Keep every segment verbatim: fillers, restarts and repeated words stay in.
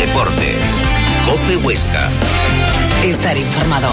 Deportes. COPE Huesca. Estar informado.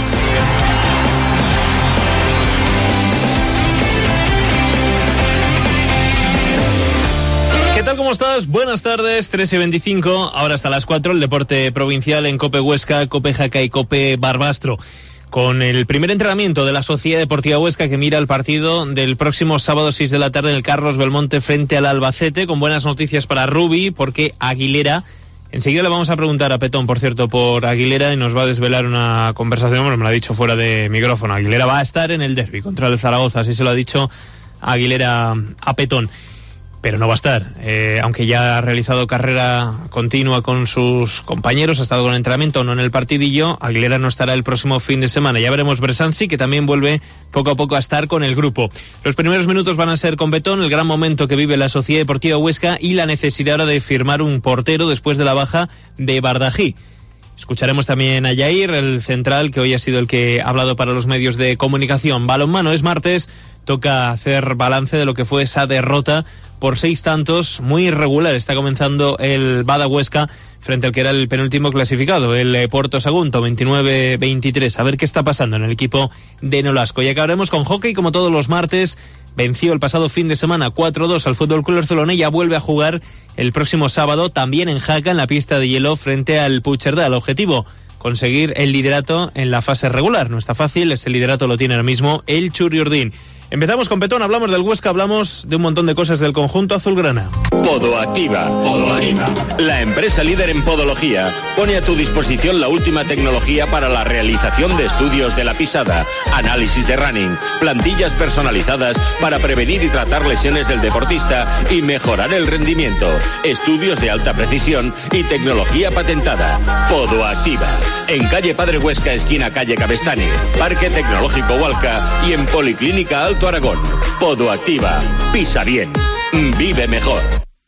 ¿Qué tal? ¿Cómo estás? Buenas tardes, tres y veinticinco, ahora hasta las cuatro, el deporte provincial en COPE Huesca, COPE Jaca y COPE Barbastro, con el primer entrenamiento de la Sociedad Deportiva Huesca que mira el partido del próximo sábado seis de la tarde en el Carlos Belmonte frente al Albacete, con buenas noticias para Rubi, porque Aguilera, enseguida le vamos a preguntar a Petón, por cierto, por Aguilera, y nos va a desvelar una conversación, bueno, me lo ha dicho fuera de micrófono, Aguilera va a estar en el derbi contra el Zaragoza, así se lo ha dicho Aguilera a Petón. Pero no va a estar, eh, aunque ya ha realizado carrera continua con sus compañeros, ha estado con entrenamiento, no en el partidillo. Aguilera no estará el próximo fin de semana. Ya veremos Bresansi, que también vuelve poco a poco a estar con el grupo. Los primeros minutos van a ser con Betón, el gran momento que vive la Sociedad Deportiva Huesca y la necesidad ahora de firmar un portero después de la baja de Bardají. Escucharemos también a Yair, el central, que hoy ha sido el que ha hablado para los medios de comunicación. Balonmano, es martes, toca hacer balance de lo que fue esa derrota por seis tantos, muy irregular. Está comenzando el Bada Huesca frente al que era el penúltimo clasificado, el Puerto Sagunto, veintinueve veintitrés. A ver qué está pasando en el equipo de Nolasco. Y acabaremos con hockey, como todos los martes. Venció el pasado fin de semana cuatro dos al Fútbol Club Barcelona y ya vuelve a jugar el próximo sábado, también en Jaca, en la pista de hielo, frente al Puigcerdá. El objetivo, conseguir el liderato en la fase regular. No está fácil, ese liderato lo tiene ahora mismo el Churriordín. Empezamos con Petón, hablamos del Huesca, hablamos de un montón de cosas del conjunto azulgrana. Podoactiva. Podoactiva. La empresa líder en podología pone a tu disposición la última tecnología para la realización de estudios de la pisada, análisis de running, plantillas personalizadas para prevenir y tratar lesiones del deportista y mejorar el rendimiento, estudios de alta precisión y tecnología patentada. Podoactiva. En calle Padre Huesca, esquina calle Cabestani, Parque Tecnológico Hualca y en Policlínica Alto Aragón. Podoactiva. Pisa bien. Vive mejor.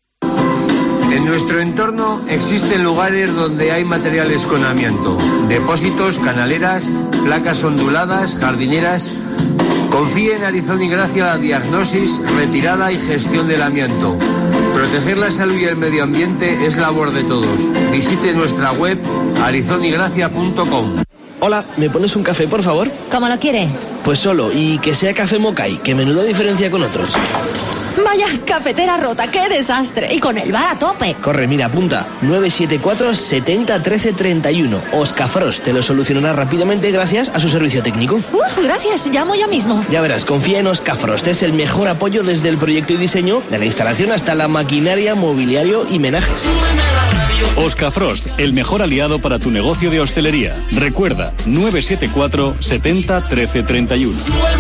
En nuestro entorno existen lugares donde hay materiales con amianto, depósitos, canaleras, placas onduladas, jardineras. Confíe en Arizón y Gracia la diagnosis, retirada y gestión del amianto. Proteger la salud y el medio ambiente es labor de todos. Visite nuestra web arizón y gracia punto com. Hola, ¿me pones un café, por favor? ¿Cómo lo quiere? Pues solo, y que sea café Mokai, que menuda diferencia con otros. Vaya cafetera rota, qué desastre. Y con el bar a tope. Corre, mira, apunta. nueve siete cuatro, setenta, trece, treinta y uno. Oscafrost te lo solucionará rápidamente gracias a su servicio técnico. Uh, gracias, llamo yo mismo. Ya verás, confía en Oscafrost. Es el mejor apoyo desde el proyecto y diseño, de la instalación hasta la maquinaria, mobiliario y menaje. Oscafrost, el mejor aliado para tu negocio de hostelería. Recuerda, nueve siete cuatro, setenta, trece, treinta y uno.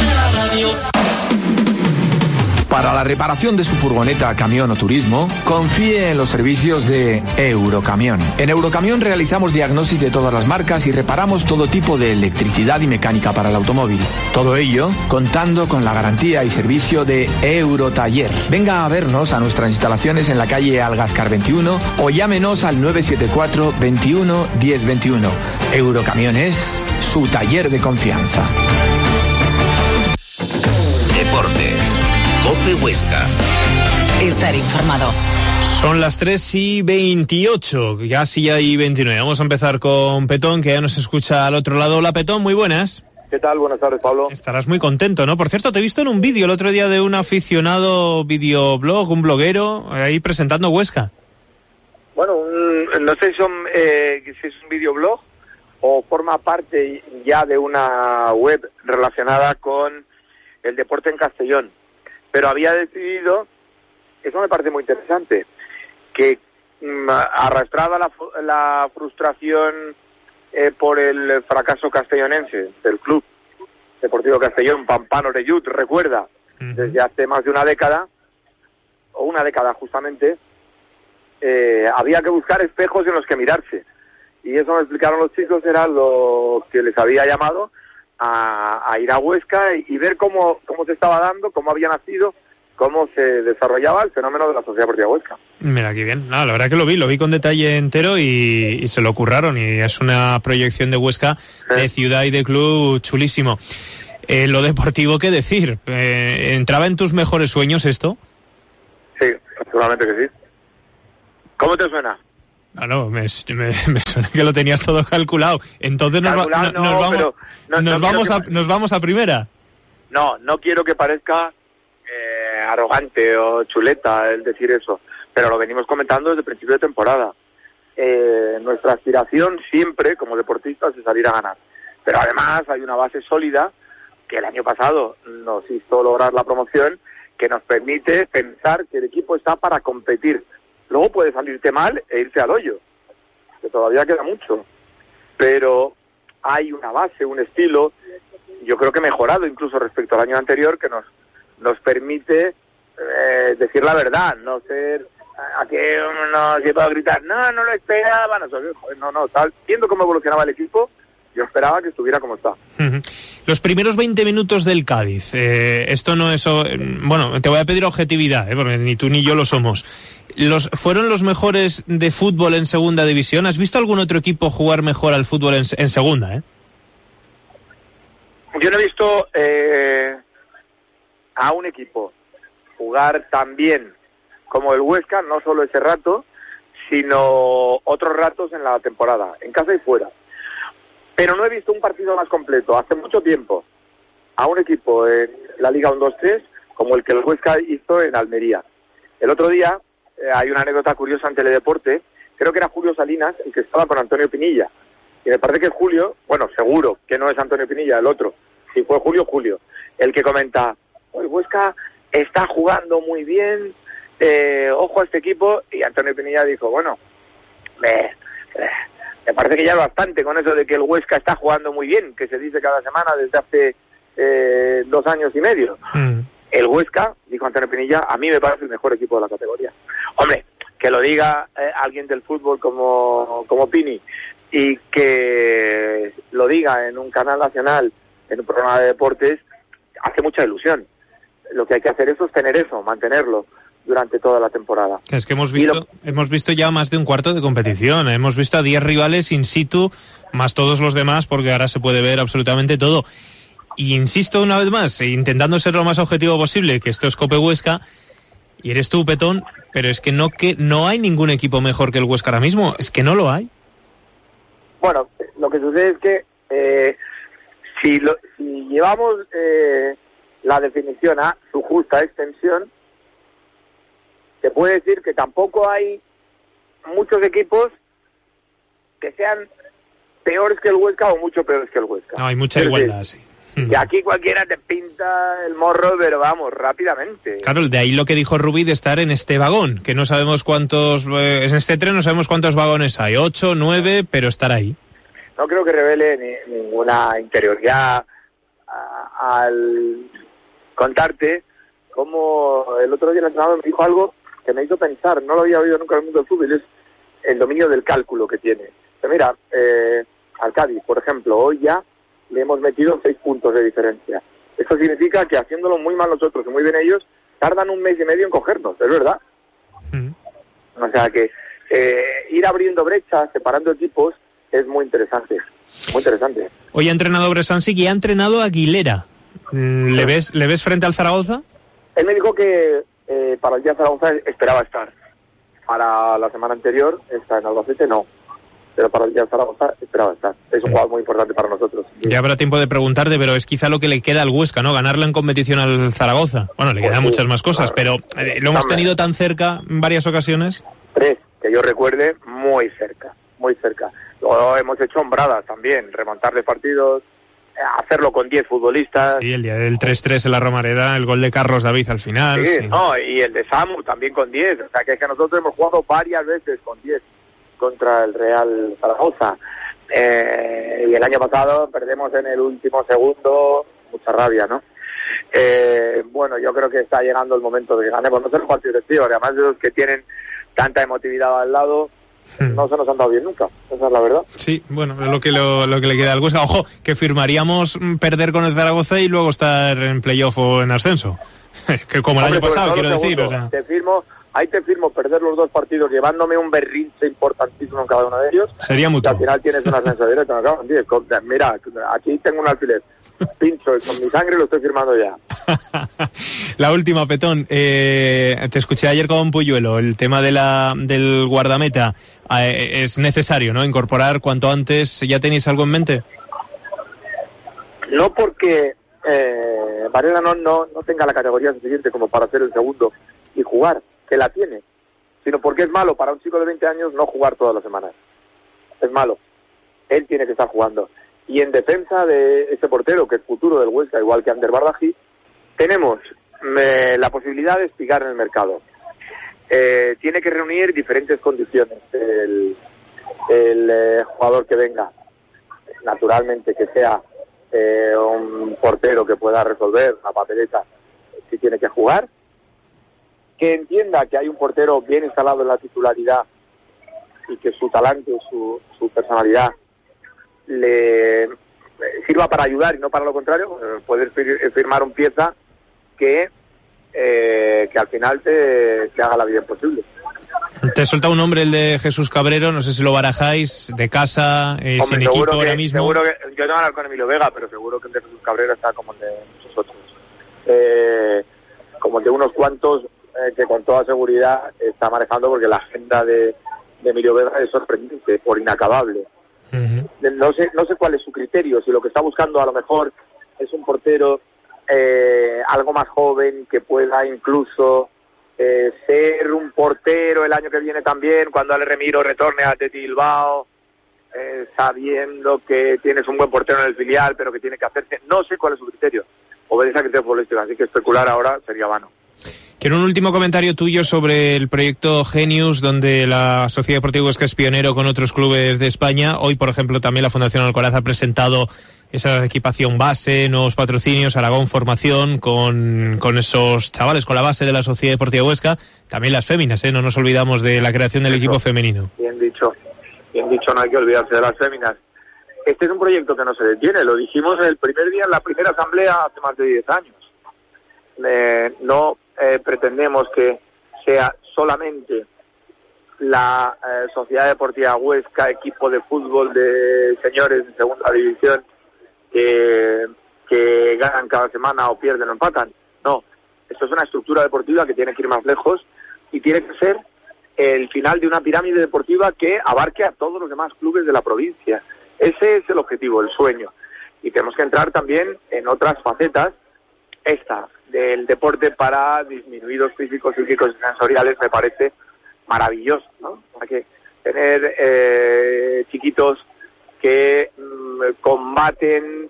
Para la reparación de su furgoneta, camión o turismo, confíe en los servicios de Eurocamión. En Eurocamión realizamos diagnosis de todas las marcas y reparamos todo tipo de electricidad y mecánica para el automóvil. Todo ello contando con la garantía y servicio de Eurotaller. Venga a vernos a nuestras instalaciones en la calle Algascar veintiuno o llámenos al nueve siete cuatro, veintiuno, diez, veintiuno. Eurocamión es su taller de confianza. Deportes. COPE Huesca. Estar informado. Son las tres y veintiocho, casi ya y veintinueve. Vamos a empezar con Petón, que ya nos escucha al otro lado. Hola, Petón, muy buenas. ¿Qué tal? Buenas tardes, Pablo. Estarás muy contento, ¿no? Por cierto, te he visto en un vídeo el otro día de un aficionado videoblog, un bloguero, ahí presentando Huesca. Bueno, un, no sé si, son, eh, si es un videoblog o forma parte ya de una web relacionada con el deporte en Castellón. Pero había decidido, eso me parece muy interesante, que mm, arrastrada la, la frustración eh, por el fracaso castellonense del Club Deportivo Castellón, Pampano Orellut, recuerda, uh-huh. desde hace más de una década, o una década justamente, eh, había que buscar espejos en los que mirarse. Y eso me explicaron los chicos, era lo que les había llamado A, a ir a Huesca y, y ver cómo, cómo se estaba dando, cómo había nacido, cómo se desarrollaba el fenómeno de la Sociedad Deportiva Huesca. Mira, qué bien. No, la verdad que lo vi, lo vi con detalle entero y, y se lo curraron. Y es una proyección de Huesca, ¿Eh? de ciudad y de club chulísimo. Eh, lo deportivo, ¿qué decir? Eh, ¿Entraba en tus mejores sueños esto? Sí, seguramente que sí. ¿Cómo te suena? Ah, no, me, me, me suena que lo tenías todo calculado. Entonces nos, calculado, va, no, no, nos vamos, no, nos, no vamos a, que... nos vamos a primera. No, no quiero que parezca eh, arrogante o chuleta el decir eso, pero lo venimos comentando desde el principio de temporada. Eh, nuestra aspiración siempre, como deportistas, es salir a ganar. Pero además hay una base sólida que el año pasado nos hizo lograr la promoción, que nos permite pensar que el equipo está para competir. Luego puede salirte mal e irse al hoyo, que todavía queda mucho. Pero hay una base, un estilo, yo creo que mejorado incluso respecto al año anterior, que nos, nos permite eh, decir la verdad, no ser... a que uno se pueda gritar, no, no lo esperaba, no, no, no, tal. Viendo cómo evolucionaba el equipo, yo esperaba que estuviera como está. Uh-huh. Los primeros veinte minutos del Cádiz, eh, esto no es... Bueno, te voy a pedir objetividad, eh, porque ni tú ni yo lo somos. Los, ¿Fueron los mejores de fútbol en segunda división? ¿Has visto algún otro equipo jugar mejor al fútbol en, en segunda? Eh? Yo no he visto eh, a un equipo jugar tan bien como el Huesca, no solo ese rato, sino otros ratos en la temporada, en casa y fuera. Pero no he visto un partido más completo, hace mucho tiempo, a un equipo en la Liga uno dos tres como el que el Huesca hizo en Almería. El otro día, eh, hay una anécdota curiosa en Teledeporte, creo que era Julio Salinas el que estaba con Antonio Pinilla, y me parece que es Julio, bueno, seguro que no es Antonio Pinilla, el otro, si fue Julio, Julio, el que comenta, el Huesca está jugando muy bien, Eh, ojo a este equipo, y Antonio Pinilla dijo, bueno, me, me parece que ya es bastante con eso de que el Huesca está jugando muy bien, que se dice cada semana desde hace eh, dos años y medio. Mm. El Huesca, dijo Antonio Pinilla, a mí me parece el mejor equipo de la categoría. Hombre, que lo diga eh, alguien del fútbol como, como Pini, y que lo diga en un canal nacional, en un programa de deportes, hace mucha ilusión. Lo que hay que hacer es sostener eso, mantenerlo durante toda la temporada. Es que hemos visto lo... hemos visto ya más de un cuarto de competición, hemos visto a diez rivales in situ, más todos los demás, porque ahora se puede ver absolutamente todo. Y insisto una vez más, intentando ser lo más objetivo posible, que esto es Cope Huesca, y eres tú, Petón, pero es que no, que no hay ningún equipo mejor que el Huesca ahora mismo, es que no lo hay. Bueno, lo que sucede es que eh, si, lo, si llevamos eh, la definición a su justa extensión, te puede decir que tampoco hay muchos equipos que sean peores que el Huesca o mucho peores que el Huesca. No, hay mucha es igualdad, decir, sí. Que aquí cualquiera te pinta el morro, pero vamos, rápidamente. Claro, de ahí lo que dijo Rubí de estar en este vagón, que no sabemos cuántos, eh, en este tren no sabemos cuántos vagones hay, ocho, nueve, pero estar ahí. No creo que revele ni, ninguna interioridad a, al contarte cómo el otro día el entrenador me dijo algo que me hizo pensar, no lo había oído nunca en el mundo del fútbol, es el dominio del cálculo que tiene. Pero mira, eh, al Cádiz, por ejemplo, hoy ya le hemos metido seis puntos de diferencia. Eso significa que haciéndolo muy mal nosotros y muy bien ellos, tardan un mes y medio en cogernos, es verdad. Mm. O sea que eh, ir abriendo brechas, separando equipos, es muy interesante, muy interesante. Hoy ha entrenado Bresansic y ha entrenado a Aguilera. ¿Le ves, ¿Le ves frente al Zaragoza? Él me dijo que eh, para el día de Zaragoza esperaba estar. Para la semana anterior, está en Albacete, no. Pero para el día de Zaragoza esperaba estar. Es un jugador muy importante para nosotros. Ya habrá tiempo de preguntarte, pero es quizá lo que le queda al Huesca, ¿no? Ganarle en competición al Zaragoza. Bueno, le quedan pues, muchas más cosas, claro. Pero eh, lo hemos tenido tan cerca en varias ocasiones. Tres, que yo recuerde, muy cerca, muy cerca. Luego hemos hecho hombradas también, remontarle partidos, hacerlo con diez futbolistas. Sí, el día del tres tres en la Romareda, el gol de Carlos David al final. Sí, sí. No, y el de Samu también con diez. O sea, que es que nosotros hemos jugado varias veces con diez contra el Real Zaragoza. Eh, y el año pasado perdemos en el último segundo, mucha rabia, ¿no? Eh, bueno, yo creo que está llegando el momento de que ganemos. No solo partidos de tío, además de los que tienen tanta emotividad al lado, no se nos han dado bien nunca, esa es la verdad. Sí, bueno, es lo que, lo, lo que le queda al Huesca. Ojo, que firmaríamos perder con el Zaragoza y luego estar en playoff o en ascenso. Que como el Hombre, año pasado, quiero decir. O sea. Te firmo ahí te firmo perder los dos partidos llevándome un berrinche importantísimo en cada uno de ellos. Sería mucho. Y al final tienes un ascenso directo. Me cago en diez. Mira, aquí tengo un alfiler. Pincho, con mi sangre lo estoy firmando ya. La última, Petón. Eh, te escuché ayer con Puyuelo, el tema de la del guardameta. Eh, es necesario, ¿no? Incorporar cuanto antes. ¿Ya tenéis algo en mente? No porque eh, Varela no, no, no tenga la categoría suficiente como para hacer el segundo y jugar, que la tiene, sino porque es malo para un chico de veinte años no jugar todas las semanas. Es malo. Él tiene que estar jugando. Y en defensa de ese portero, que es futuro del Huesca, igual que Ander Bardají, tenemos eh, la posibilidad de espigar en el mercado. Eh, tiene que reunir diferentes condiciones el, el eh, jugador que venga. Naturalmente que sea eh, un portero que pueda resolver una papeleta si tiene que jugar, que entienda que hay un portero bien instalado en la titularidad y que su talento, su, su personalidad le sirva para ayudar y no para lo contrario, poder firmar un pieza que eh, que al final te, te haga la vida imposible. Te suelta un nombre, el de Jesús Cabrero, no sé si lo barajáis, de casa, eh, Hombre, sin equipo que, ahora mismo. Seguro que, yo tengo que hablar con Emilio Vega, pero seguro que el de Jesús Cabrero está como el de muchos otros. Eh, como el de unos cuantos eh, que con toda seguridad está manejando, porque la agenda de, de Emilio Vega es sorprendente, por inacabable. Uh-huh. No sé, no sé cuál es su criterio, si lo que está buscando a lo mejor es un portero eh, algo más joven, que pueda incluso eh, ser un portero el año que viene también, cuando Ale Remiro retorne a Athletic Bilbao, eh, sabiendo que tienes un buen portero en el filial, pero que tiene que hacerse. No sé cuál es su criterio, obedece a criterio futbolístico, así que especular ahora sería vano. Quiero un último comentario tuyo sobre el proyecto Genius, donde la Sociedad Deportiva Huesca es pionero con otros clubes de España. Hoy, por ejemplo, también la Fundación Alcoraz ha presentado esa equipación base, nuevos patrocinios, Aragón Formación, con, con esos chavales, con la base de la Sociedad Deportiva Huesca. También las féminas, ¿eh? No nos olvidamos de la creación del equipo femenino. Bien dicho, bien dicho, no hay que olvidarse de las féminas. Este es un proyecto que no se detiene, lo dijimos el primer día en la primera asamblea hace más de diez años. Eh, no eh, pretendemos que sea solamente la eh, Sociedad Deportiva Huesca, equipo de fútbol de señores de segunda división, que, que ganan cada semana o pierden o empatan. No, esto es una estructura deportiva que tiene que ir más lejos y tiene que ser el final de una pirámide deportiva que abarque a todos los demás clubes de la provincia. Ese es el objetivo, el sueño. Y tenemos que entrar también en otras facetas. Esta del deporte para disminuidos físicos, psíquicos y sensoriales me parece maravilloso, ¿no? Hay que tener eh, chiquitos que mmm, combaten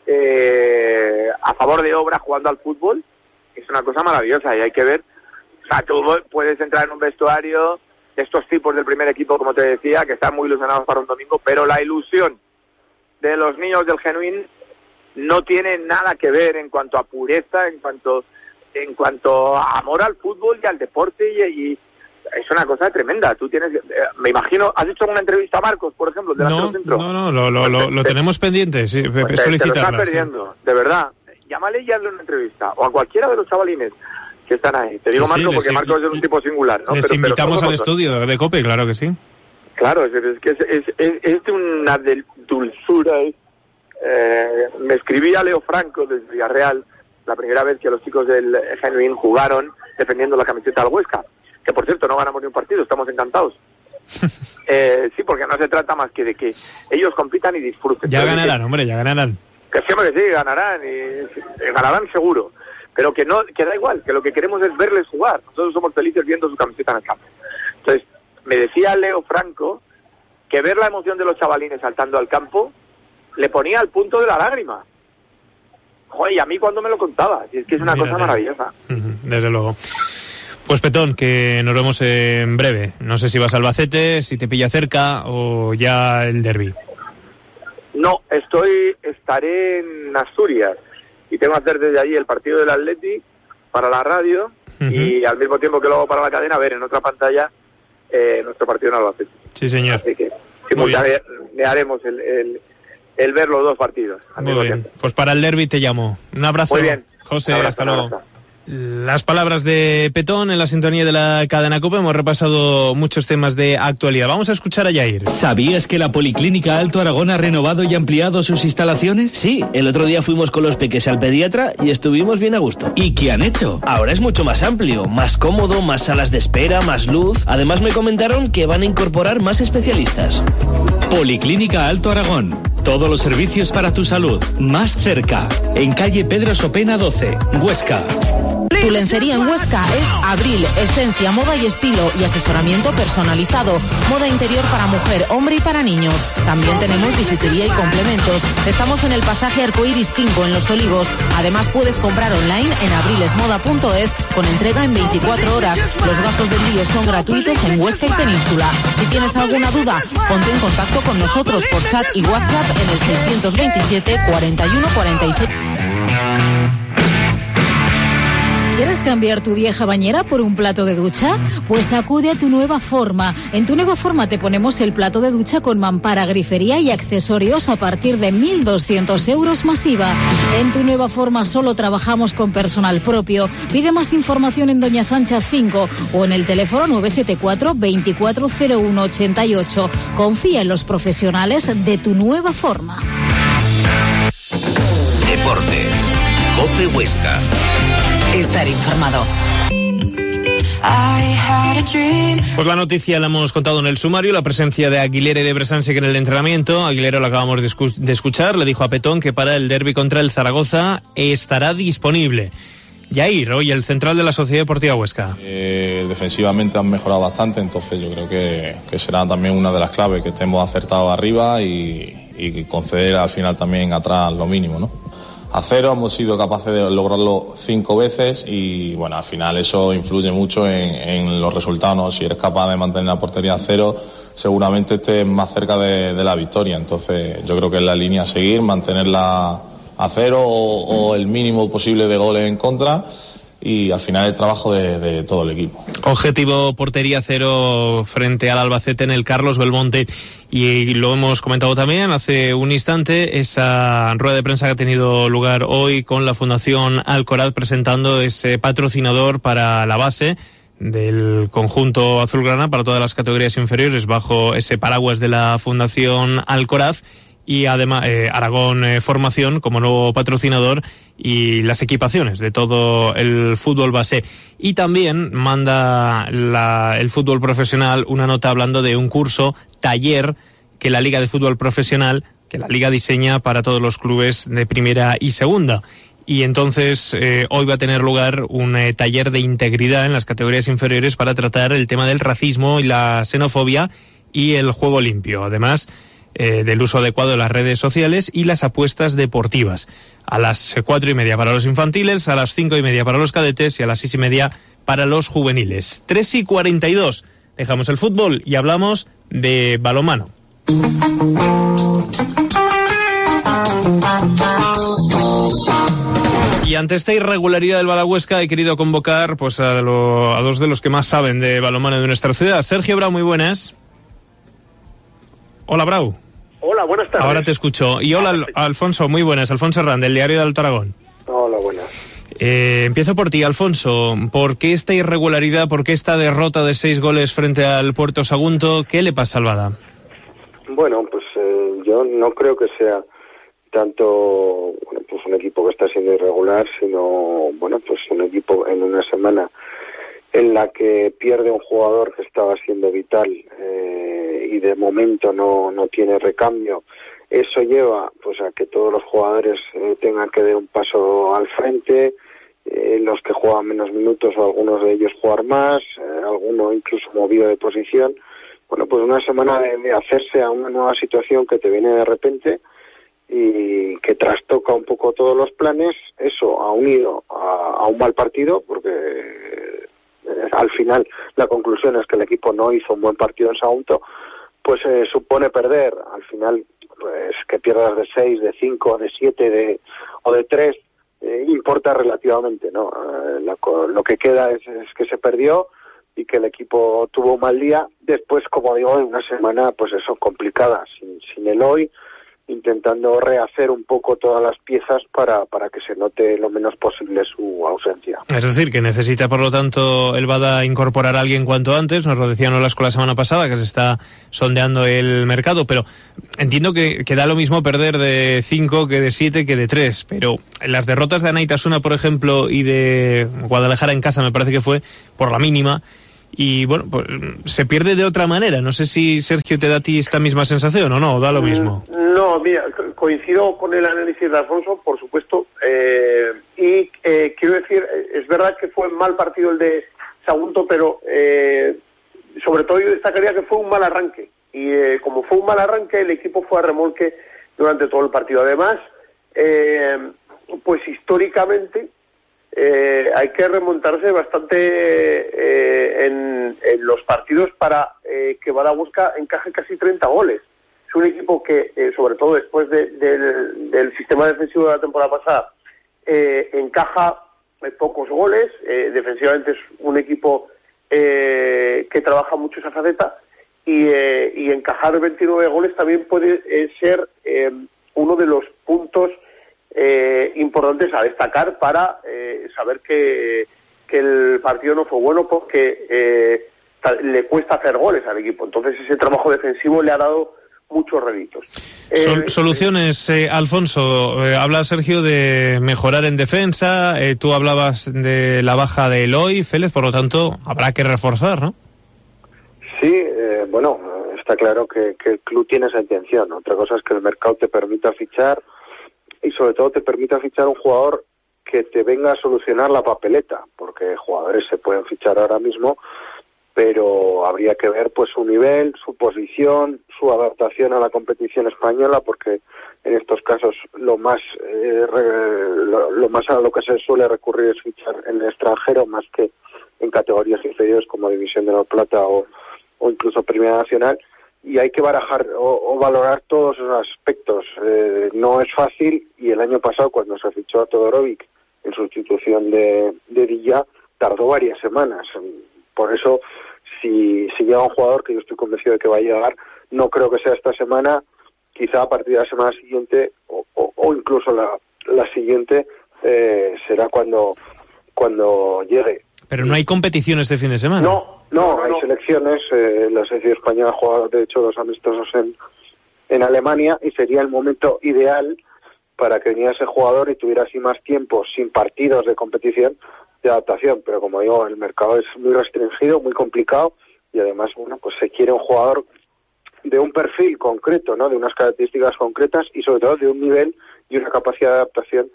eh, a favor de obra jugando al fútbol, es una cosa maravillosa y hay que ver. O sea, tú puedes entrar en un vestuario de estos tipos del primer equipo, como te decía, que están muy ilusionados para un domingo, pero la ilusión de los niños del Genuín no tiene nada que ver en cuanto a pureza, en cuanto en cuanto a amor al fútbol y al deporte, y, y es una cosa tremenda. Tú tienes, eh, me imagino, ¿has hecho una entrevista a Marcos, por ejemplo, el delantero no, centro? No, no, lo, lo, lo, lo tenemos pendiente, sí, pues te, solicitarla. te lo estás perdiendo, sí. De verdad. Llámale y hazle una entrevista, o a cualquiera de los chavalines que están ahí. Te digo sí, Marcos sí, porque Marcos es un tipo singular, ¿no? Les pero, invitamos pero al estudio de COPE, claro que sí. Claro, es, es que es, es, es, es de una del dulzura. Es, eh, me escribía Leo Franco desde Villarreal la primera vez que los chicos del Genuín jugaron defendiendo la camiseta al Huesca, que por cierto no ganamos ni un partido, estamos encantados. eh, sí, porque no se trata más que de que ellos compitan y disfruten. Ya ganarán, que, hombre, ya ganarán. Que siempre que sí, ganarán, y, y ganarán seguro, pero que no, que da igual, que lo que queremos es verles jugar. Nosotros somos felices viendo su camiseta en el campo. Entonces, me decía Leo Franco que ver la emoción de los chavalines saltando al campo le ponía al punto de la lágrima. Joder, y a mí cuando me lo contaba, y es que es una Mírate. cosa maravillosa. Desde luego. Pues Petón, que nos vemos en breve. No sé si vas a Albacete, si te pilla cerca o ya el derbi. No, estoy, estaré en Asturias y tengo que hacer desde allí el partido del Athletic para la radio uh-huh. y al mismo tiempo que lo hago para la cadena, ver en otra pantalla eh, nuestro partido en Albacete. Sí, señor. Así que simultanearemos el, el, el ver los dos partidos. Muy bien, tiempo. Pues para el derbi te llamo. Un abrazo. Muy bien. José, abrazo, hasta luego. Las palabras de Petón en la sintonía de la cadena COPE. Hemos repasado muchos temas de actualidad. Vamos a escuchar a Yair. ¿Sabías que la Policlínica Alto Aragón ha renovado y ampliado sus instalaciones? Sí, el otro día fuimos con los peques al pediatra y estuvimos bien a gusto. ¿Y qué han hecho? Ahora es mucho más amplio, más cómodo, más salas de espera, más luz. Además me comentaron que van a incorporar más especialistas. Policlínica Alto Aragón. Todos los servicios para tu salud, más cerca. En calle Pedro Sopena doce, Huesca. Tu lencería en Huesca es Abril, esencia, moda y estilo y asesoramiento personalizado. Moda interior para mujer, hombre y para niños. También tenemos bisutería y complementos. Estamos en el pasaje Arcoiris cinco en Los Olivos. Además puedes comprar online en abrilesmoda punto es con entrega en veinticuatro horas. Los gastos de envío son gratuitos en Huesca y Península. Si tienes alguna duda, ponte en contacto con nosotros por chat y WhatsApp en el seiscientos veintisiete cuarenta y uno cuarenta y seis. ¿Quieres cambiar tu vieja bañera por un plato de ducha? Pues acude a Tu Nueva Forma. En Tu Nueva Forma te ponemos el plato de ducha con mampara, grifería y accesorios a partir de mil doscientos euros masiva. En Tu Nueva Forma solo trabajamos con personal propio. Pide más información en Doña Sancha cinco o en el teléfono nueve siete cuatro veinticuatro cero uno ochenta y ocho. Confía en los profesionales de Tu Nueva Forma. Deportes. COPE Huesca. Estar informado. Pues la noticia la hemos contado en el sumario, la presencia de Aguilera y de Bresansek en el entrenamiento. Aguilera, lo acabamos de, escu- de escuchar, le dijo a Petón que para el derbi contra el Zaragoza estará disponible. Yair, hoy el central de la Sociedad Deportiva Huesca. Eh, defensivamente han mejorado bastante, entonces yo creo que, que será también una de las claves, que estemos acertados arriba y, y conceder al final también atrás lo mínimo, ¿no? A cero hemos sido capaces de lograrlo cinco veces y bueno, al final eso influye mucho en, en los resultados, ¿no? Si eres capaz de mantener la portería a cero, seguramente estés más cerca de, de la victoria. Entonces yo creo que es la línea a seguir, mantenerla a cero o, o el mínimo posible de goles en contra, y al final el trabajo de, de todo el equipo. Objetivo portería cero frente al Albacete en el Carlos Belmonte, y lo hemos comentado también hace un instante, esa rueda de prensa que ha tenido lugar hoy con la Fundación Alcoraz presentando ese patrocinador para la base del conjunto azulgrana para todas las categorías inferiores bajo ese paraguas de la Fundación Alcoraz, y además eh, Aragón eh, Formación como nuevo patrocinador y las equipaciones de todo el fútbol base. Y también manda la, el fútbol profesional una nota hablando de un curso taller que la Liga de Fútbol Profesional, que la Liga diseña para todos los clubes de primera y segunda. Y entonces eh, hoy va a tener lugar un eh, taller de integridad en las categorías inferiores para tratar el tema del racismo y la xenofobia y el juego limpio. Además, Eh, del uso adecuado de las redes sociales y las apuestas deportivas. A las cuatro y media para los infantiles, a las cinco y media para los cadetes y a las seis y media para los juveniles. Tres y cuarenta y dos. Dejamos el fútbol y hablamos de balonmano. Y ante esta irregularidad del Badahuesca he querido convocar pues a, lo, a dos de los que más saben de balonmano de nuestra ciudad. Sergio Brau, muy buenas. Hola, Brau. Hola, buenas tardes. Ahora te escucho. Y hola, Al- Alfonso, muy buenas. Alfonso Herrán, del Diario de Alto Aragón. Hola, buenas. Eh, empiezo por ti, Alfonso. ¿Por qué esta irregularidad, por qué esta derrota de seis goles frente al Puerto Sagunto? ¿Qué le pasa al Bada? Bueno, pues eh, yo no creo que sea tanto bueno, pues un equipo que está siendo irregular, sino bueno, pues un equipo en una semana en la que pierde un jugador que estaba siendo vital eh, y de momento no, no tiene recambio. Eso lleva pues a que todos los jugadores eh, tengan que dar un paso al frente, eh, los que juegan menos minutos o algunos de ellos jugar más, eh, alguno incluso movido de posición. Bueno, pues una semana de, de hacerse a una nueva situación que te viene de repente y que trastoca un poco todos los planes. Eso ha unido a, a un mal partido, porque eh, al final la conclusión es que el equipo no hizo un buen partido en Sagunto, pues eh, supone perder. Al final, pues que pierdas de seis, de cinco, de siete de, o de tres, eh, importa relativamente, ¿no? Eh, la, lo que queda es, es que se perdió y que el equipo tuvo un mal día. Después, como digo, en una semana, pues eso, complicada, sin, sin Eloy, intentando rehacer un poco todas las piezas para, para que se note lo menos posible su ausencia. Es decir, que necesita, por lo tanto, el Bada incorporar a alguien cuanto antes. Nos lo decía Nolasco la semana pasada, que se está sondeando el mercado, pero entiendo que, que da lo mismo perder de cinco que de siete que de tres, pero las derrotas de Anaitasuna, por ejemplo, y de Guadalajara en casa, me parece que fue por la mínima, y bueno, pues se pierde de otra manera. No sé si Sergio te da a ti esta misma sensación o no, o da lo mismo. No, mira, coincido con el análisis de Alfonso, por supuesto, eh, y eh, quiero decir, es verdad que fue mal partido el de Sagunto, pero eh, sobre todo yo destacaría que fue un mal arranque, y eh, como fue un mal arranque, el equipo fue a remolque durante todo el partido. Además, eh, pues históricamente Eh, hay que remontarse bastante eh, en, en los partidos para eh, que Bada Huesca encaje casi treinta goles. Es un equipo que, eh, sobre todo después de, del, del sistema defensivo de la temporada pasada, eh, encaja eh, pocos goles. Eh, defensivamente es un equipo eh, que trabaja mucho esa faceta, y, eh, y encajar veintinueve goles también puede eh, ser eh, uno de los puntos Eh, importantes a destacar para eh, saber que, que el partido no fue bueno, porque eh, le cuesta hacer goles al equipo. Entonces ese trabajo defensivo le ha dado muchos réditos. Sol- eh, soluciones, eh, Alfonso. Eh, habla Sergio de mejorar en defensa, eh, tú hablabas de la baja de Eloy Félez, por lo tanto habrá que reforzar, ¿no? Sí, eh, bueno, está claro que, que el club tiene esa intención. Otra cosa es que el mercado te permita fichar, y sobre todo te permita fichar un jugador que te venga a solucionar la papeleta, porque jugadores se pueden fichar ahora mismo, pero habría que ver pues su nivel, su posición, su adaptación a la competición española, porque en estos casos lo más eh, re, lo, lo más a lo que se suele recurrir es fichar en el extranjero, más que en categorías inferiores como División de Honor Plata o, o incluso Primera Nacional. Y hay que barajar o, o valorar todos esos aspectos. Eh, no es fácil, y el año pasado, cuando se fichó a Todorovic en sustitución de, de Villa, tardó varias semanas. Por eso, si, si llega un jugador, que yo estoy convencido de que va a llegar, no creo que sea esta semana, quizá a partir de la semana siguiente o, o, o incluso la, la siguiente eh, será cuando, cuando llegue. Pero no hay competición este fin de semana. No, no, hay selecciones. Eh, la selección española ha jugado, de hecho, dos amistosos en, en Alemania, y sería el momento ideal para que viniera ese jugador y tuviera así más tiempo, sin partidos de competición, de adaptación. Pero como digo, el mercado es muy restringido, muy complicado, y además, bueno, pues se quiere un jugador de un perfil concreto, ¿no? De unas características concretas, y sobre todo de un nivel y una capacidad de adaptación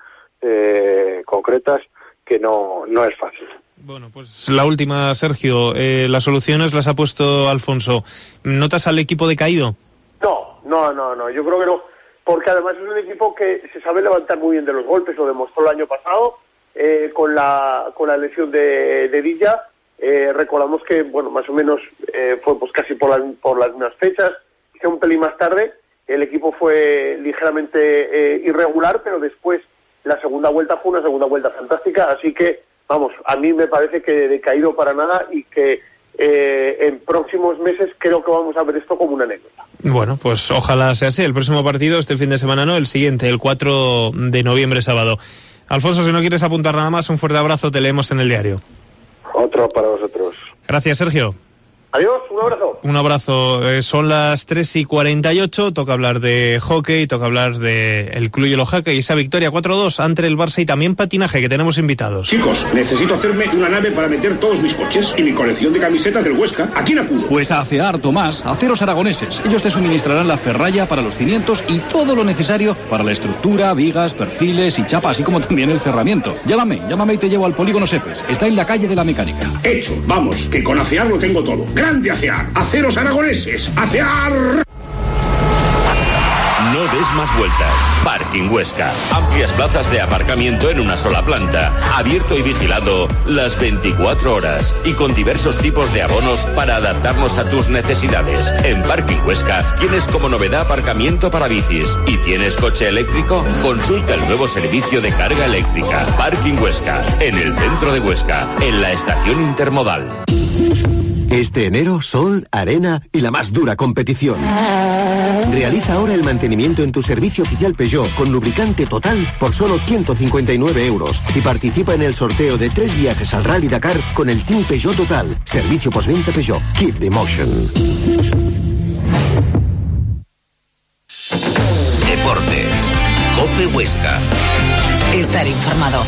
eh, concretas, que no, no es fácil. Bueno, pues la última, Sergio. Eh, las soluciones las ha puesto Alfonso. ¿Notas al equipo decaído? No, no, no, no. Yo creo que no. Porque además es un equipo que se sabe levantar muy bien de los golpes. Lo demostró el año pasado eh, con la con la lesión de, de Villa. Eh, recordamos que, bueno, más o menos eh, fue pues casi por, la, por las mismas fechas. Que un pelín más tarde el equipo fue ligeramente eh, irregular, pero después la segunda vuelta fue una segunda vuelta fantástica. Así que, vamos, a mí me parece que decaído para nada, y que eh, en próximos meses creo que vamos a ver esto como una anécdota. Bueno, pues ojalá sea así. El próximo partido, este fin de semana no, el siguiente, el cuatro de noviembre, sábado. Alfonso, si no quieres apuntar nada más, un fuerte abrazo, te leemos en el diario. Otro para vosotros. Gracias, Sergio. Adiós, un abrazo. Un abrazo. Eh, son las tres y cuarenta y ocho, toca hablar de hockey, toca hablar de el Club Hielo Hockey y esa victoria cuatro dos ante el Barça, y también patinaje, que tenemos invitados. Chicos, necesito hacerme una nave para meter todos mis coches y mi colección de camisetas del Huesca. ¿A quién acudo? Pues a ACEAR, Tomás, Aceros Aragoneses. Ellos te suministrarán la ferralla para los cimientos y todo lo necesario para la estructura, vigas, perfiles y chapa, así como también el cerramiento. Llámame, llámame y te llevo al Polígono Sepes. Está en la calle de la Mecánica. Hecho, vamos, que con ACEAR lo tengo todo. ¡Grande ACEAR! ¡Aceros Aragoneses! ¡ACEAR! No des más vueltas. Parking Huesca. Amplias plazas de aparcamiento en una sola planta. Abierto y vigilado las veinticuatro horas. Y con diversos tipos de abonos para adaptarnos a tus necesidades. En Parking Huesca tienes como novedad aparcamiento para bicis. ¿Y tienes coche eléctrico? Consulta el nuevo servicio de carga eléctrica. Parking Huesca. En el centro de Huesca. En la estación intermodal. Este enero, sol, arena y la más dura competición. Realiza ahora el mantenimiento en tu servicio oficial Peugeot con lubricante total por solo ciento cincuenta y nueve euros y participa en el sorteo de tres viajes al Rally Dakar con el Team Peugeot Total. Servicio postventa Peugeot. Keep the motion. Deportes. COPE Huesca. Estar informado.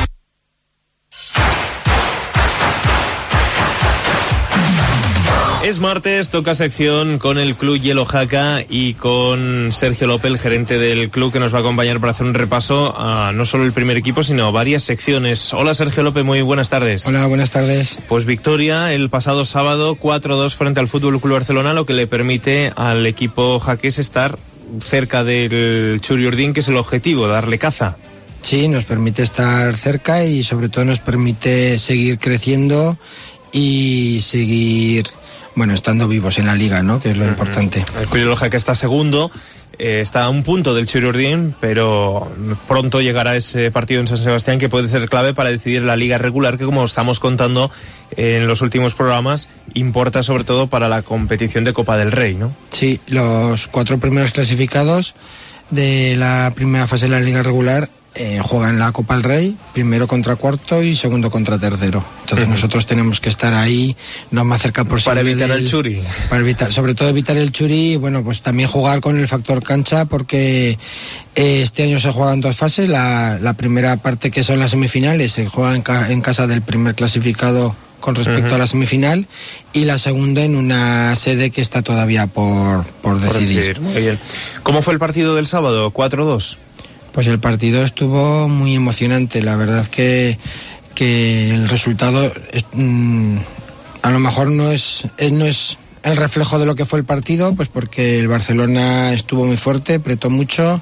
Es martes, toca sección con el Club Hielo Jaca y con Sergio López, el gerente del club, que nos va a acompañar para hacer un repaso a no solo el primer equipo, sino a varias secciones. Hola Sergio López, muy buenas tardes. Hola, buenas tardes. Pues victoria el pasado sábado cuatro dos frente al Fútbol Club Barcelona, lo que le permite al equipo jaqués estar cerca del Churi Urdin, que es el objetivo, darle caza. Sí, nos permite estar cerca y sobre todo nos permite seguir creciendo y seguir... bueno, estando vivos en la liga, ¿no? Que es lo uh-huh. importante. El Club Hielo Jaca está segundo, eh, está a un punto del Churi Urdin, pero pronto llegará ese partido en San Sebastián que puede ser clave para decidir la liga regular, que como estamos contando en los últimos programas, importa sobre todo para la competición de Copa del Rey, ¿no? Sí, los cuatro primeros clasificados de la primera fase de la liga regular Eh, juegan la Copa del Rey, primero contra cuarto y segundo contra tercero. Entonces uh-huh. nosotros tenemos que estar ahí lo más cerca posible. Para evitar del, el churi. Para evitar, sobre todo evitar el churi y bueno, pues también jugar con el factor cancha, porque eh, este año se juegan dos fases. La, la primera parte, que son las semifinales, se juega en, ca- en casa del primer clasificado con respecto uh-huh. a la semifinal, y la segunda en una sede que está todavía por, por decidir. Por Muy bien. ¿Cómo fue el partido del sábado? cuatro dos. Pues el partido estuvo muy emocionante. La verdad que, que el resultado es, mmm, a lo mejor no es, es, no es el reflejo de lo que fue el partido, pues porque el Barcelona estuvo muy fuerte, apretó mucho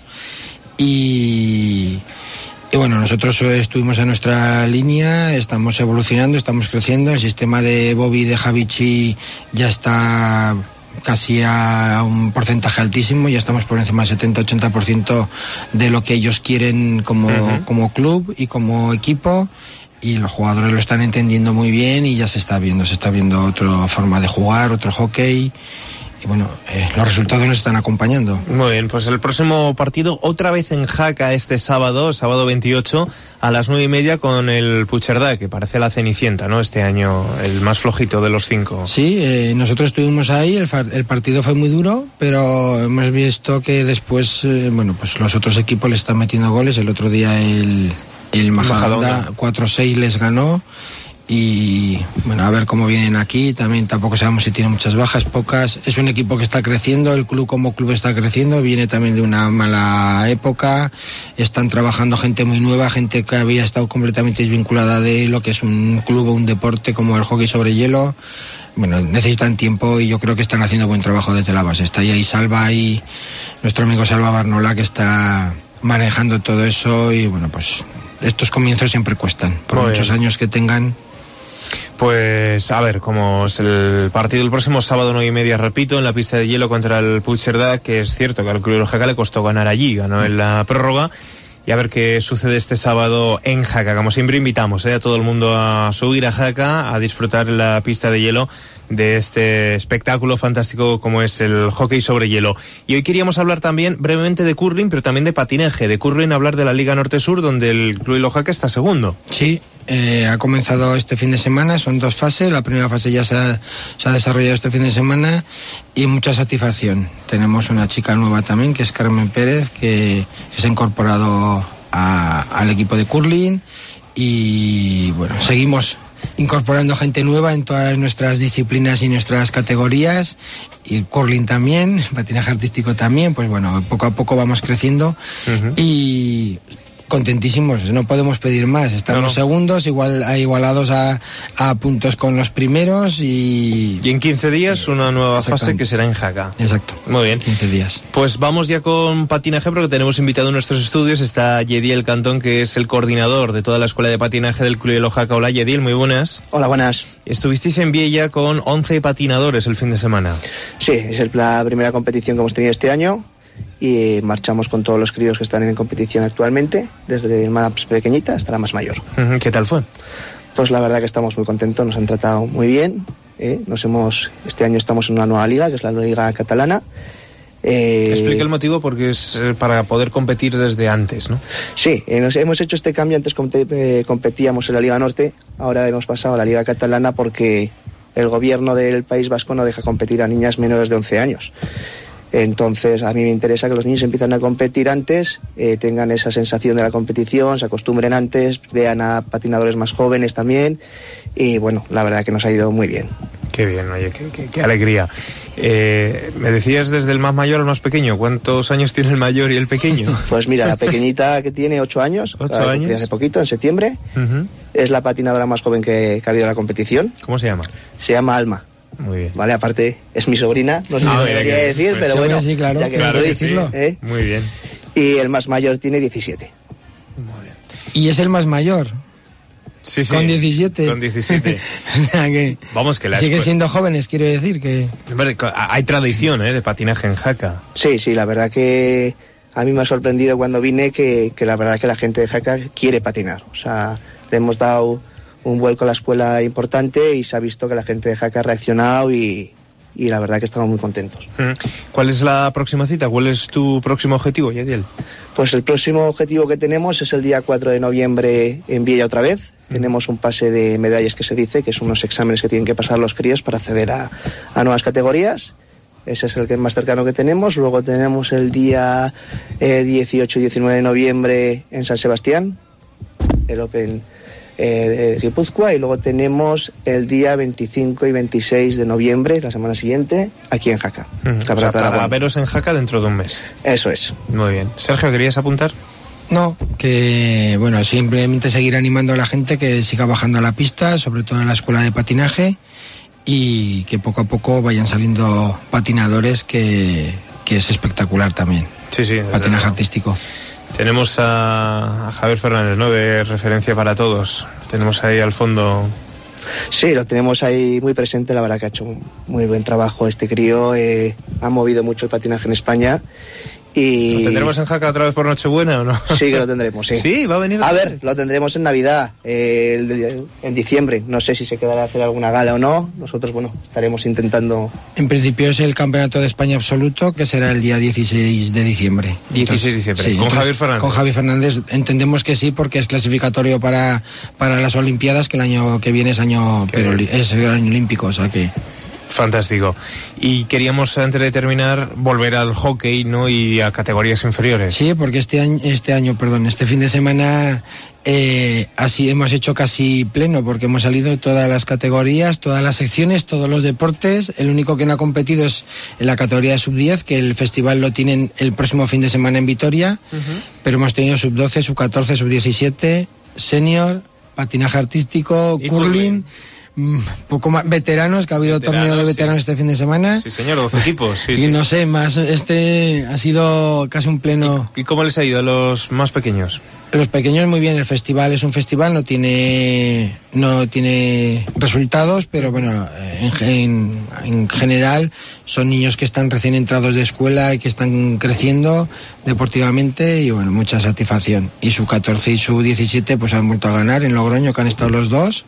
y, y bueno, nosotros estuvimos en nuestra línea, estamos evolucionando, estamos creciendo. El sistema de Bobby, de Javichi ya está casi a un porcentaje altísimo, ya estamos por encima del setenta a ochenta por ciento de lo que ellos quieren como, uh-huh. como club y como equipo, y los jugadores lo están entendiendo muy bien y ya se está viendo, se está viendo otra forma de jugar, otro hockey. Y bueno, eh, los resultados nos están acompañando. Muy bien, pues el próximo partido otra vez en Jaca este sábado, sábado veintiocho, a las nueve y media con el Puigcerdá, que parece la cenicienta, ¿no? Este año el más flojito de los cinco. Sí, eh, nosotros estuvimos ahí, el, fa- el partido fue muy duro, pero hemos visto que después, eh, bueno, pues los otros equipos le están metiendo goles. El otro día el, el Majadahonda cuatro seis les ganó. Y bueno, a ver cómo vienen aquí. También tampoco sabemos si tiene muchas bajas, pocas. Es un equipo que está creciendo, el club como club está creciendo, viene también de una mala época. Están trabajando gente muy nueva, gente que había estado completamente desvinculada de lo que es un club o un deporte como el hockey sobre hielo. Bueno, necesitan tiempo y yo creo que están haciendo buen trabajo desde la base. Está ahí Salva y nuestro amigo Salva Barnola, que está manejando todo eso. Y bueno, pues estos comienzos siempre cuestan, por muy muchos bien. años que tengan. Pues a ver, como es el partido el próximo sábado nueve y media, repito, en la pista de hielo contra el Puigcerdá, que es cierto que al Club Jaca le costó ganar allí, ganó en la prórroga, y a ver qué sucede este sábado en Jaca. Como siempre invitamos ¿eh? a todo el mundo a subir a Jaca, a disfrutar la pista de hielo de este espectáculo fantástico como es el hockey sobre hielo. Y hoy queríamos hablar también brevemente de curling, pero también de patinaje. De curling hablar de la Liga Norte-Sur, donde el Club Hielo Jaca está segundo. Sí, eh, ha comenzado este fin de semana, son dos fases. La primera fase ya se ha, se ha desarrollado este fin de semana y mucha satisfacción. Tenemos una chica nueva también, que es Carmen Pérez, que, que se ha incorporado a, al equipo de curling, y bueno, seguimos incorporando gente nueva en todas nuestras disciplinas y nuestras categorías, y el curling también, patinaje artístico también. Pues bueno, poco a poco vamos creciendo uh-huh. y contentísimos, no podemos pedir más. Estamos no, no. segundos, igual igualados a, a puntos con los primeros, y... Y en quince días una nueva fase que será en Jaca. Exacto. Muy bien. quince días. Pues vamos ya con patinaje, porque tenemos invitado en nuestros estudios. Está Yediel Cantón, que es el coordinador de toda la escuela de patinaje del Club Hielo Jaca. Hola Yediel, muy buenas. Hola, buenas. Estuvisteis en Viella con once patinadores el fin de semana. Sí, es la primera competición que hemos tenido este año, y marchamos con todos los críos que están en competición actualmente, desde el más pequeñita hasta la más mayor. ¿Qué tal fue? Pues la verdad que estamos muy contentos, nos han tratado muy bien, ¿eh? Nos hemos, este año estamos en una nueva liga, que es la Liga Catalana, Eh, Explique el motivo, porque es eh, para poder competir desde antes, ¿no? Sí, eh, nos hemos hecho este cambio. Antes compet- eh, competíamos en la Liga Norte, ahora hemos pasado a la Liga Catalana porque el gobierno del País Vasco no deja competir a niñas menores de once años. Entonces a mí me interesa que los niños empiecen a competir antes, eh, tengan esa sensación de la competición, se acostumbren antes, vean a patinadores más jóvenes también, y bueno, la verdad que nos ha ido muy bien. Qué bien, oye, qué, qué, qué alegría. Eh, me decías desde el más mayor al más pequeño, ¿cuántos años tiene el mayor y el pequeño? Pues mira, la pequeñita que tiene ocho años, ¿Ocho años? hace poquito, en septiembre, Uh-huh. es la patinadora más joven que, que ha habido en la competición. ¿Cómo se llama? Se llama Alma. Muy bien. Vale, aparte es mi sobrina, no sé Ah, si lo mira debería que- decir, pues pero sí, bueno, sí, claro, ya que claro lo que estoy, sí. ¿eh? Muy bien. Y el más mayor tiene diecisiete. Y es el más mayor. Sí, sí. Con diecisiete. Con diecisiete. O sea que Vamos, que la sigue escuela- siendo jóvenes, quiero decir que... Hombre, co- hay tradición, ¿eh?, de patinaje en Jaca. Sí, sí, la verdad que a mí me ha sorprendido cuando vine que, que la verdad que la gente de Jaca quiere patinar. O sea, le hemos dado un vuelco a la escuela importante y se ha visto que la gente de Jaca ha reaccionado y, y la verdad que estamos muy contentos. Mm. ¿Cuál es la próxima cita? ¿Cuál es tu próximo objetivo, Yadiel? Pues el próximo objetivo que tenemos es el día cuatro de noviembre en Viella otra vez. Tenemos un pase de medallas que se dice, que son unos exámenes que tienen que pasar los críos para acceder a, a nuevas categorías. Ese es el que más cercano que tenemos. Luego tenemos el día eh, dieciocho y diecinueve de noviembre en San Sebastián, el Open eh, de Guipúzcoa. Y luego tenemos el día veinticinco y veintiséis de noviembre, la semana siguiente, aquí en Jaca. Mm. O sea, Campeonato de para Aragón. veros en Jaca dentro de un mes. Eso es. Muy bien. Sergio, ¿querías apuntar? No, que bueno, simplemente seguir animando a la gente que siga bajando a la pista, sobre todo en la escuela de patinaje, y que poco a poco vayan saliendo patinadores, que, que es espectacular también. Sí, sí. Patinaje artístico. Tenemos a, a Javier Fernández, ¿no?, de referencia para todos. Tenemos ahí al fondo. Sí, lo tenemos ahí muy presente. La verdad que ha hecho un muy buen trabajo este crío. Eh, ha movido mucho el patinaje en España. Y... ¿Lo tendremos en Jaca otra vez por Nochebuena o no? Sí, que lo tendremos, sí. Sí, va a venir. A ver, lo tendremos en Navidad, eh, el- en diciembre. No sé si se quedará a hacer alguna gala o no. Nosotros, bueno, estaremos intentando... En principio es el Campeonato de España Absoluto, que será el día dieciséis de diciembre. dieciséis de diciembre, sí, con entonces, Javier Fernández. Con Javier Fernández entendemos que sí, porque es clasificatorio para, para las Olimpiadas, que el año que viene es año, pero, es el año olímpico, o sea que... Fantástico. Y queríamos, antes de terminar, volver al hockey, ¿no?, y a categorías inferiores. Sí, porque este año, este año, perdón, este fin de semana eh, así hemos hecho casi pleno, porque hemos salido de todas las categorías, todas las secciones, todos los deportes. El único que no ha competido es en la categoría de sub diez, que el festival lo tienen el próximo fin de semana en Vitoria, Uh-huh. pero hemos tenido sub doce, sub catorce, sub diecisiete, senior, patinaje artístico, Y curling. mm, Poco más veteranos, que ha habido Veteranos, torneo de sí. veteranos este fin de semana. Sí, señor, doce equipos. Sí, y sí. no sé, más este ha sido casi un pleno. ¿Y cómo les ha ido a los más pequeños? Los pequeños muy bien, el festival es un festival, no tiene no tiene resultados, pero bueno, en, en, en general son niños que están recién entrados de escuela y que están creciendo deportivamente y bueno, mucha satisfacción. Y su catorce y su diecisiete pues han vuelto a ganar en Logroño, que han estado los dos,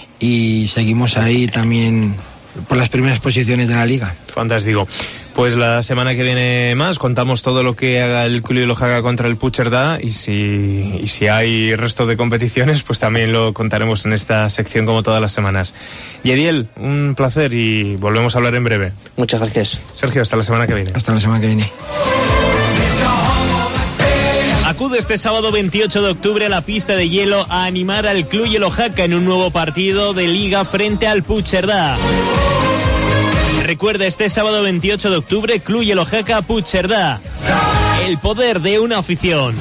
y seguimos ahí también por las primeras posiciones de la liga. Fantástico. Pues la semana que viene más contamos todo lo que haga el Club Lo Jaca contra el Puigcerdá, y si, y si hay resto de competiciones, pues también lo contaremos en esta sección como todas las semanas. Yediel, un placer y volvemos a hablar en breve. Muchas gracias. Sergio, hasta la semana que viene. Hasta la semana que viene. Acude este sábado veintiocho de octubre a la pista de hielo a animar al Club Lo Jaca en un nuevo partido de liga frente al Puigcerdá. Recuerda, este sábado veintiocho de octubre, Club Lo Jaca Puigcerdá. El poder de una afición.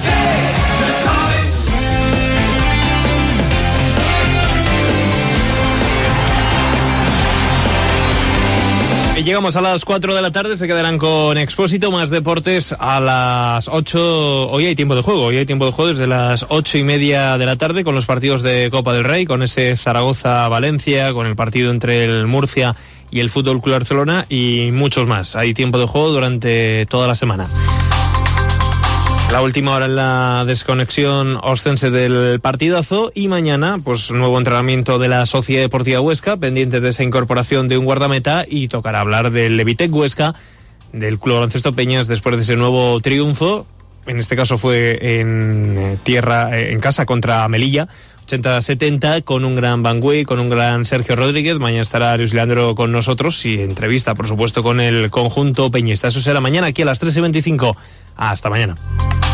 Y llegamos a las cuatro de la tarde, se quedarán con Expósito, más deportes a las ocho. Hoy hay tiempo de juego, hoy hay tiempo de juego desde las ocho y media de la tarde con los partidos de Copa del Rey, con ese Zaragoza-Valencia, con el partido entre el Murcia y el Fútbol Club Barcelona y muchos más. Hay tiempo de juego durante toda la semana. La última hora en la desconexión oscense del partidazo, y mañana pues nuevo entrenamiento de la Sociedad Deportiva Huesca, pendientes de esa incorporación de un guardameta, y tocará hablar del Levitec Huesca del Club Baloncesto Peñas después de ese nuevo triunfo. En este caso fue en tierra, en casa contra Melilla, ochenta a setenta, con un gran Bangüí, con un gran Sergio Rodríguez. Mañana estará Luis Leandro con nosotros y entrevista, por supuesto, con el conjunto peñista. Eso será mañana aquí a las tres y veinticinco. Hasta mañana.